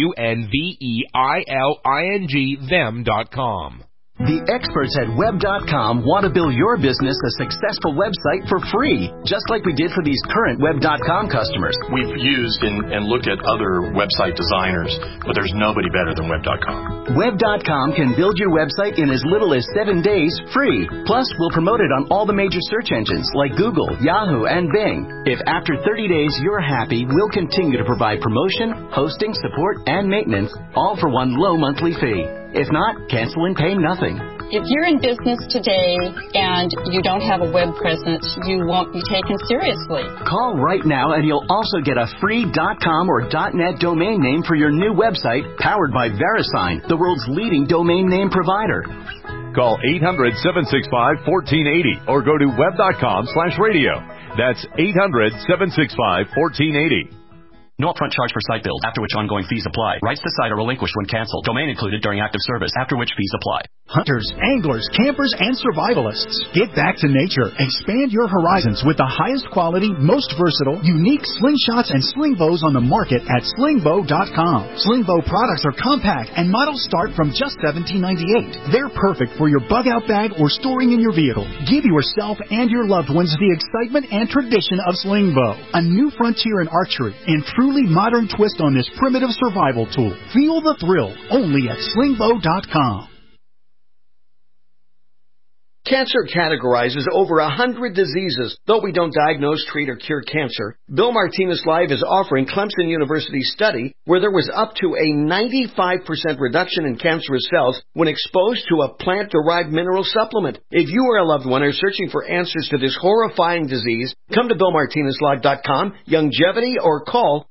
UNVEILING them.com. The experts at Web.com want to build your business a successful website for free, just like we did for these current Web.com customers. We've used and looked at other website designers, but there's nobody better than Web.com. Web.com can build your website in as little as 7 days free. Plus, we'll promote it on all the major search engines like Google, Yahoo, and Bing. If after 30 days you're happy, we'll continue to provide promotion, hosting, support, and maintenance, all for one low monthly fee. If not, cancel and pay nothing. If you're in business today and you don't have a web presence, you won't be taken seriously. Call right now and you'll also get a free .com or .net domain name for your new website, powered by VeriSign, the world's leading domain name provider. Call 800-765-1480 or go to web.com/radio. That's 800-765-1480. No upfront charge for site build, after which ongoing fees apply. Rights to site are relinquished when canceled. Domain included during active service, after which fees apply. Hunters, anglers, campers, and survivalists. Get back to nature. Expand your horizons with the highest quality, most versatile, unique slingshots and sling bows on the market at slingbow.com. Slingbow products are compact and models start from just $17.98. They're perfect for your bug out bag or storing in your vehicle. Give yourself and your loved ones the excitement and tradition of Slingbow. A new frontier in archery and truly modern twist on this primitive survival tool. Feel the thrill only at slingbow.com. Cancer categorizes over 100 diseases. Though we don't diagnose, treat, or cure cancer, Bill Martinez Live is offering Clemson University's study where there was up to a 95% reduction in cancerous cells when exposed to a plant-derived mineral supplement. If you or a loved one are searching for answers to this horrifying disease, come to BillMartinezLive.com, Youngevity, or call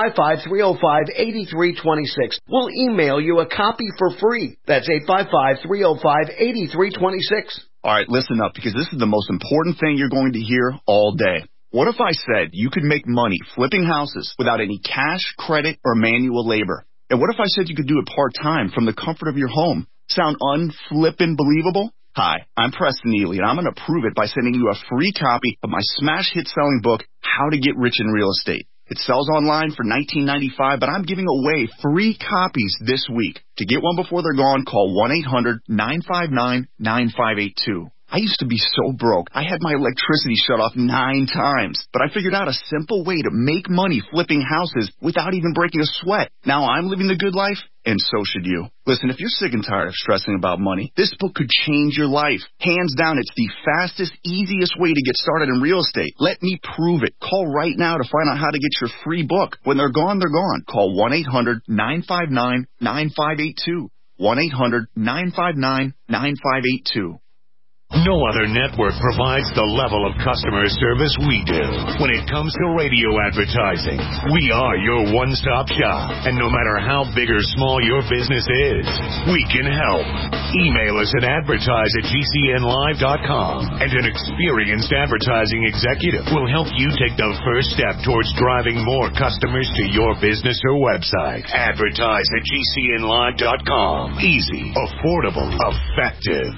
855-305-8326. We'll email you a copy for free. That's 855-305-8326. All right, listen up, because this is the most important thing you're going to hear all day. What if I said you could make money flipping houses without any cash, credit, or manual labor? And what if I said you could do it part-time from the comfort of your home? Sound unflippin' believable? Hi, I'm Preston Neely, and I'm going to prove it by sending you a free copy of my smash hit selling book, How to Get Rich in Real Estate. It sells online for $19.95, but I'm giving away free copies this week. To get one before they're gone, call 1-800-959-9582. I used to be so broke. I had my electricity shut off 9 times, but I figured out a simple way to make money flipping houses without even breaking a sweat. Now I'm living the good life, and so should you. Listen, if you're sick and tired of stressing about money, this book could change your life. Hands down, it's the fastest, easiest way to get started in real estate. Let me prove it. Call right now to find out how to get your free book. When they're gone, they're gone. Call 1-800-959-9582. 1-800-959-9582. No other network provides the level of customer service we do. When it comes to radio advertising, we are your one-stop shop. And no matter how big or small your business is, we can help. Email us at advertise@gcnlive.com, and an experienced advertising executive will help you take the first step towards driving more customers to your business or website. Advertise@gcnlive.com. Easy, affordable, effective.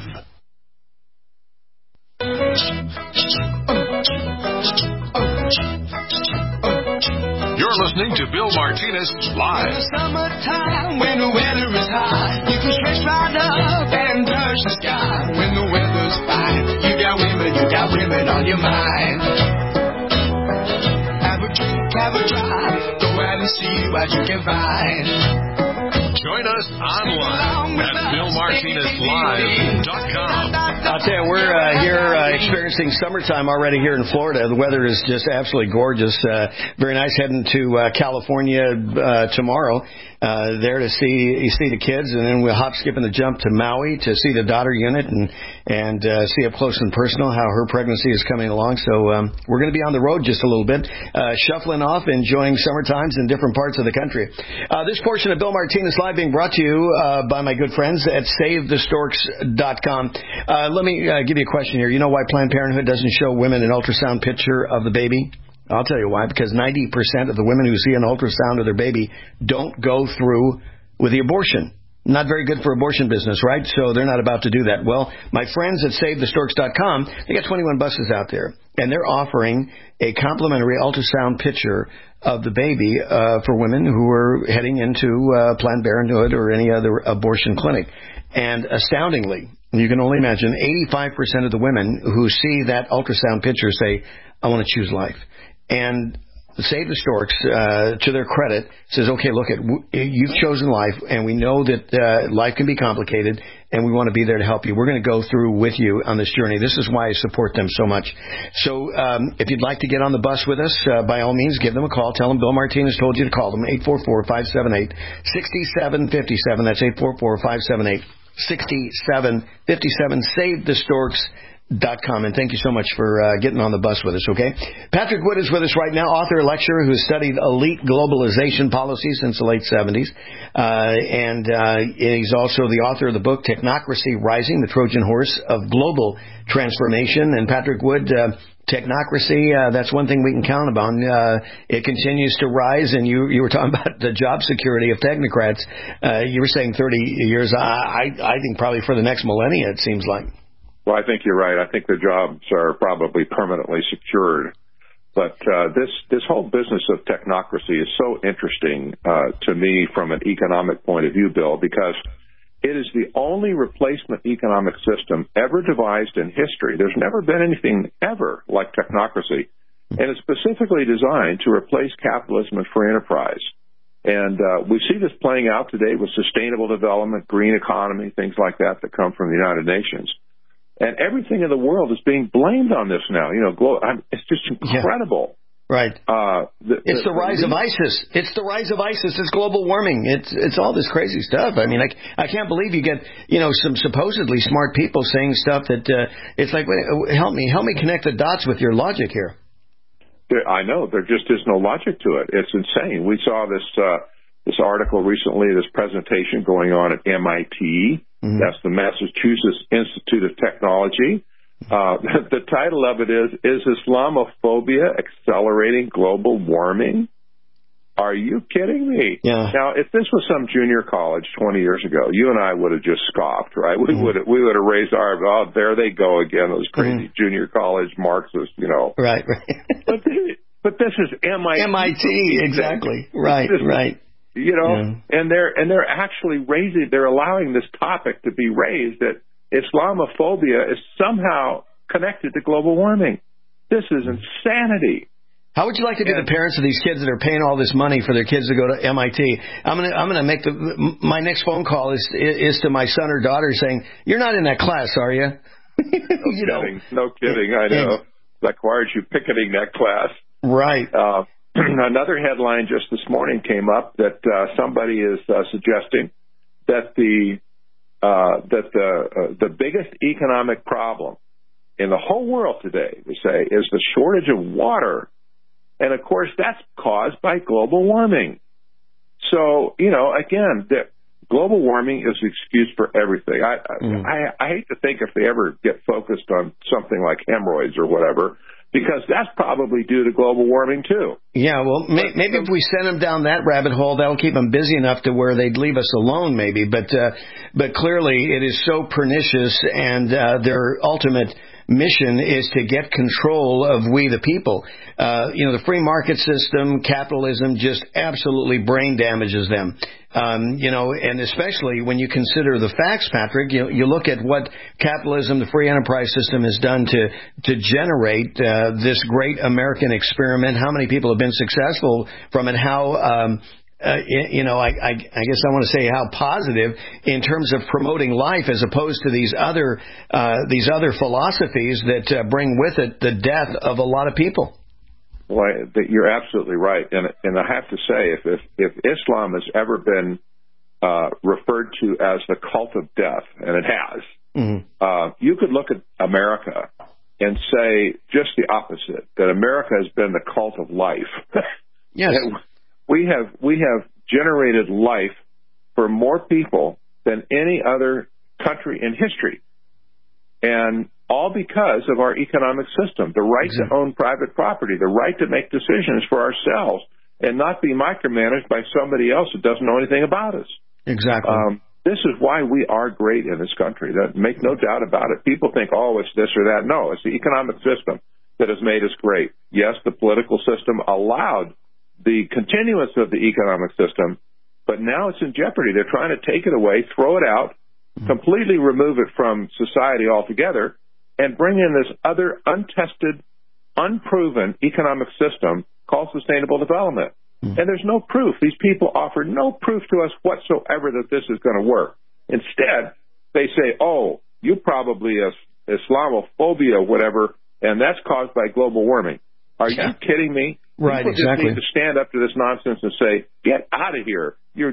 You're listening to Bill Martinez Live. In the summertime, when the weather is hot, you can stretch right up and touch the sky. When the weather's fine, you got women on your mind. Have a drink, have a drive, go out and see what you can find. Join us online at BillMartinezLive.com. I'll tell you, we're here experiencing summertime already here in Florida. The weather is just absolutely gorgeous. Very nice heading to California tomorrow. There to see the kids, and then we'll hop, skip, and the jump to Maui to see the daughter unit and see up close and personal how her pregnancy is coming along. So we're going to be on the road just a little bit, shuffling off, enjoying summer times in different parts of the country. This portion of Bill Martinez Live being brought to you by my good friends at SaveTheStorks.com. Let me give you a question here. You know why Planned Parenthood doesn't show women an ultrasound picture of the baby? I'll tell you why. Because 90% of the women who see an ultrasound of their baby don't go through with the abortion. Not very good for abortion business, right? So they're not about to do that. Well, my friends at SaveTheStorks.com, they got 21 buses out there, and they're offering a complimentary ultrasound picture of the baby for women who are heading into Planned Parenthood or any other abortion clinic. And astoundingly, you can only imagine, 85% of the women who see that ultrasound picture say, I want to choose life. And Save the Storks, to their credit, says, okay, look, you've chosen life, and we know that life can be complicated, and we want to be there to help you. We're going to go through with you on this journey. This is why I support them so much. So if you'd like to get on the bus with us, by all means, give them a call. Tell them Bill Martinez told you to call them, 844-578-6757. That's 844-578-6757. SaveTheStorks.com. And thank you so much for getting on the bus with us, okay? Patrick Wood is with us right now, author, lecturer who has studied elite globalization policy since the late 70s. And he's also the author of the book, Technocracy Rising, the Trojan Horse of Global Transformation. And Patrick Wood, technocracy, that's one thing we can count upon. It continues to rise, and you were talking about the job security of technocrats. You were saying 30 years. I think probably for the next millennia, it seems like. Well, I think you're right. I think the jobs are probably permanently secured. But this whole business of technocracy is so interesting to me from an economic point of view, Bill, because it is the only replacement economic system ever devised in history. There's never been anything ever like technocracy. And it's specifically designed to replace capitalism and free enterprise. And we see this playing out today with sustainable development, green economy, things like that come from the United Nations. And everything in the world is being blamed on this now. It's just incredible. Yeah. Right. It's the rise of ISIS. It's the rise of ISIS. It's global warming. It's all this crazy stuff. I mean, I can't believe you get, some supposedly smart people saying stuff that it's like, wait, help me connect the dots with your logic here. I know. There just is no logic to it. It's insane. We saw this article recently, this presentation going on at MIT. Mm-hmm. That's the Massachusetts Institute of Technology. The title of it is Islamophobia Accelerating Global Warming? Are you kidding me? Yeah. Now, if this was some junior college 20 years ago, you and I would have just scoffed, right? We would have raised our, there they go again, those crazy junior college Marxists, Right. But this is MIT. MIT, exactly. Right. And they're actually they're allowing this topic to be raised that Islamophobia is somehow connected to global warming. This is insanity. How would you like to be the parents of these kids that are paying all this money for their kids to go to MIT? I'm gonna make my next phone call is to my son or daughter saying, "You're not in that class, are you?" No kidding. I know. Like, why aren't you picketing that class? Right. Another headline just this morning came up that somebody is suggesting that the biggest economic problem in the whole world today, they say, is the shortage of water. And, of course, that's caused by global warming. So, again, global warming is the excuse for everything. I hate to think if they ever get focused on something like hemorrhoids or whatever, because that's probably due to global warming, too. Yeah, well, maybe if we send them down that rabbit hole, that'll keep them busy enough to where they'd leave us alone, maybe. But clearly it is so pernicious, and their ultimate mission is to get control of we the people. The free market system, capitalism, just absolutely brain damages them. And especially when you consider the facts, Patrick, you look at what capitalism, the free enterprise system has done to generate this great American experiment, how many people have been successful from it, how I guess I want to say how positive in terms of promoting life, as opposed to these other philosophies that bring with it the death of a lot of people. Well, you're absolutely right, and I have to say, if Islam has ever been referred to as the cult of death, and it has, you could look at America and say just the opposite, that America has been the cult of life. Yes. We have generated life for more people than any other country in history, and all because of our economic system, the right to own private property, the right to make decisions for ourselves and not be micromanaged by somebody else that doesn't know anything about us. Exactly. This is why we are great in this country. Make no doubt about it. People think, it's this or that. No, it's the economic system that has made us great. Yes, the political system allowed the continuance of the economic system, but now it's in jeopardy. They're trying to take it away, throw it out, completely remove it from society altogether, and bring in this other untested, unproven economic system called sustainable development. And there's no proof. These people offer no proof to us whatsoever that this is going to work. Instead, they say, you probably have Islamophobia, whatever, and that's caused by global warming. Are you kidding me? Right, People just need to stand up to this nonsense and say, "Get out of here! You're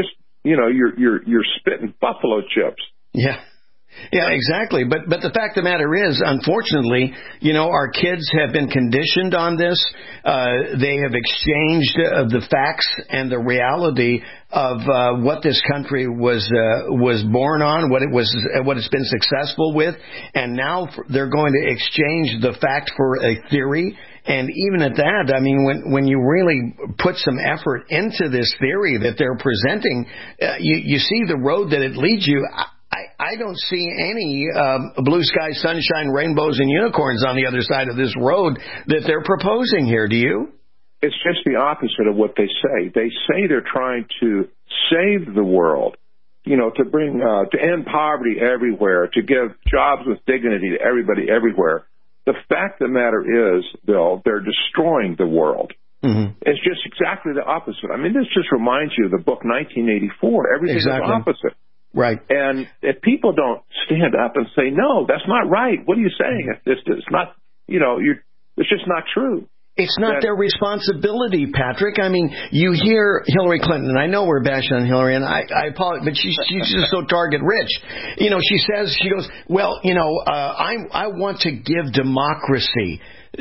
spitting buffalo chips." Yeah. Yeah, exactly. But the fact of the matter is, unfortunately, our kids have been conditioned on this. They have exchanged the facts and the reality of what this country was born on, what it's been successful with, and now they're going to exchange the fact for a theory. And even at that, I mean, when you really put some effort into this theory that they're presenting, you see the road that it leads you. I don't see any blue sky, sunshine, rainbows, and unicorns on the other side of this road that they're proposing here. Do you? It's just the opposite of what they say. They say they're trying to save the world, to bring, to end poverty everywhere, to give jobs with dignity to everybody everywhere. The fact of the matter is, Bill, they're destroying the world. Mm-hmm. It's just exactly the opposite. I mean, this just reminds you of the book 1984. Everything is opposite. Right. And if people don't stand up and say, no, that's not right. What are you saying? It's not, it's just not true. It's not their responsibility, Patrick. I mean, you hear Hillary Clinton, and I know we're bashing on Hillary, and I apologize, but she's just so target rich. She goes, well, I want to give democracy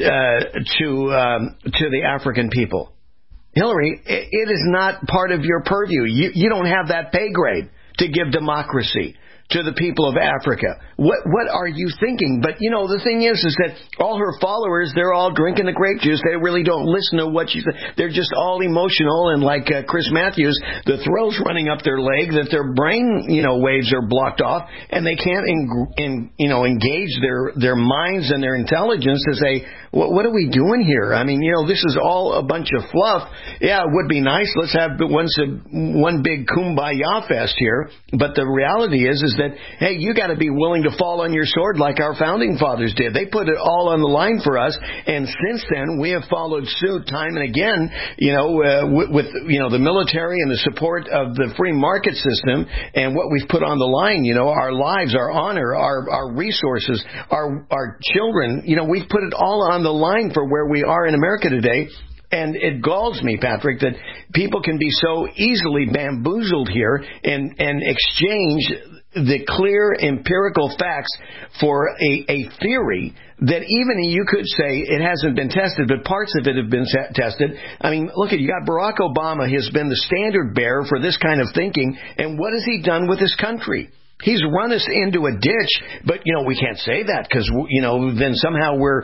to the African people. Hillary, it is not part of your purview. You don't have that pay grade to give democracy to the people of Africa. What are you thinking? But, the thing is that all her followers, they're all drinking the grape juice. They really don't listen to what she says. They're just all emotional, and like Chris Matthews, the thrill's running up their leg, that their brain, waves are blocked off, and they can't, engage their minds and their intelligence to say, what are we doing here? I mean, this is all a bunch of fluff. Yeah, it would be nice. Let's have one big kumbaya fest here. But the reality is that, hey, you got to be willing to fall on your sword like our founding fathers did. They put it all on the line for us, and since then we have followed suit time and again, with the military and the support of the free market system and what we've put on the line, our lives, our honor, our resources, our children, we've put it all on the line for where we are in America today. And it galls me, Patrick, that people can be so easily bamboozled here and exchange the clear empirical facts for a theory that even you could say it hasn't been tested, but parts of it have been tested. I mean, look you got Barack Obama has been the standard bearer for this kind of thinking, and what has he done with this country? He's run us into a ditch, but, we can't say that because, then somehow we're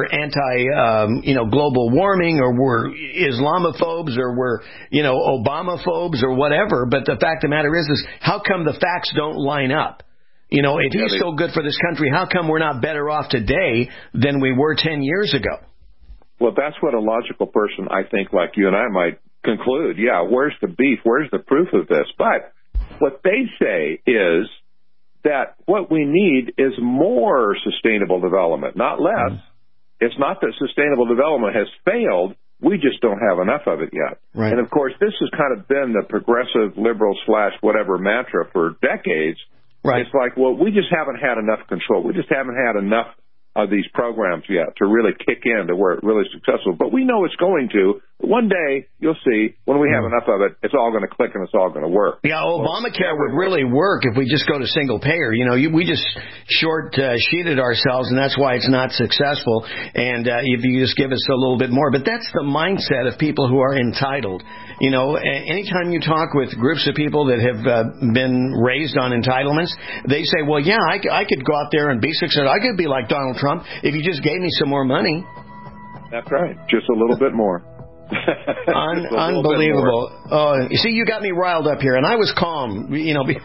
global warming, or we're Islamophobes, or we're, Obamophobes or whatever. But the fact of the matter is how come the facts don't line up? If he's so good for this country, how come we're not better off today than we were 10 years ago? Well, that's what a logical person, I think, like you and I might conclude. Yeah, where's the beef? Where's the proof of this? But what they say is that what we need is more sustainable development, not less. It's not that sustainable development has failed. We just don't have enough of it yet. Right. And, of course, this has kind of been the progressive liberal / whatever mantra for decades. Right. It's like, well, we just haven't had enough control. We just haven't had enough of these programs yet to really kick in to where it's really successful. But we know it's going to. One day, you'll see, when we have enough of it, it's all going to click and it's all going to work. Yeah, Obamacare would really work if we just go to single payer. We just short-sheeted ourselves, and that's why it's not successful. And if you just give us a little bit more. But that's the mindset of people who are entitled. Anytime you talk with groups of people that have been raised on entitlements, they say, well, yeah, I could go out there and be successful. I could be like Donald Trump if you just gave me some more money. That's right. Just a little bit more. Unbelievable. Oh, you see, you got me riled up here, and I was calm. But,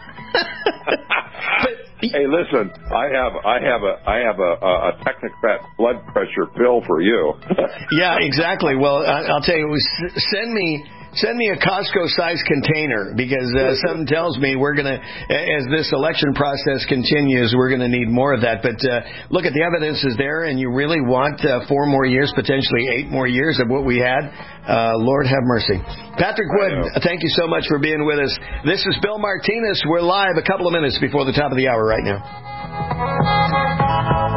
hey, listen, I have a technocrat blood pressure pill for you. Yeah, exactly. Well, I'll tell you, send me a Costco-sized container, because something tells me we're going to, as this election process continues, we're going to need more of that. But look, at the evidence is there, and you really want 4 more years, potentially 8 more years of what we had. Lord have mercy. Patrick Wood, thank you so much for being with us. This is Bill Martinez. We're live a couple of minutes before the top of the hour right now.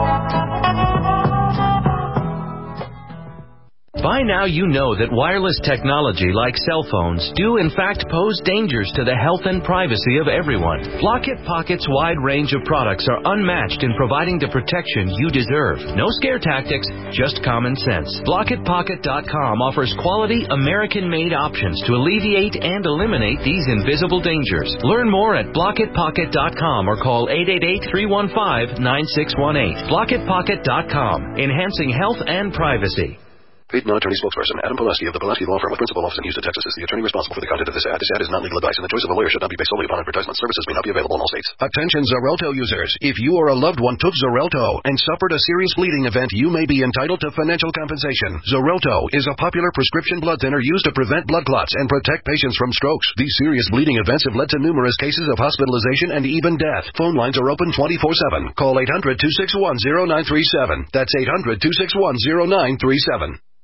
By now you know that wireless technology like cell phones do in fact pose dangers to the health and privacy of everyone. Block-It Pocket's wide range of products are unmatched in providing the protection you deserve. No scare tactics, just common sense. BlockItPocket.com offers quality American-made options to alleviate and eliminate these invisible dangers. Learn more at BlockItPocket.com or call 888-315-9618. BlockItPocket.com, enhancing health and privacy. Paid non-attorney spokesperson Adam Pulaski of the Pulaski Law Firm with principal office in Houston, Texas is the attorney responsible for the content of this ad. This ad is not legal advice, and the choice of a lawyer should not be based solely upon advertisement. Services may not be available in all states. Attention Xarelto users. If you or a loved one took Xarelto and suffered a serious bleeding event, you may be entitled to financial compensation. Xarelto is a popular prescription blood thinner used to prevent blood clots and protect patients from strokes. These serious bleeding events have led to numerous cases of hospitalization and even death. Phone lines are open 24/7. Call 800-261-0937. That's 800-261-0937.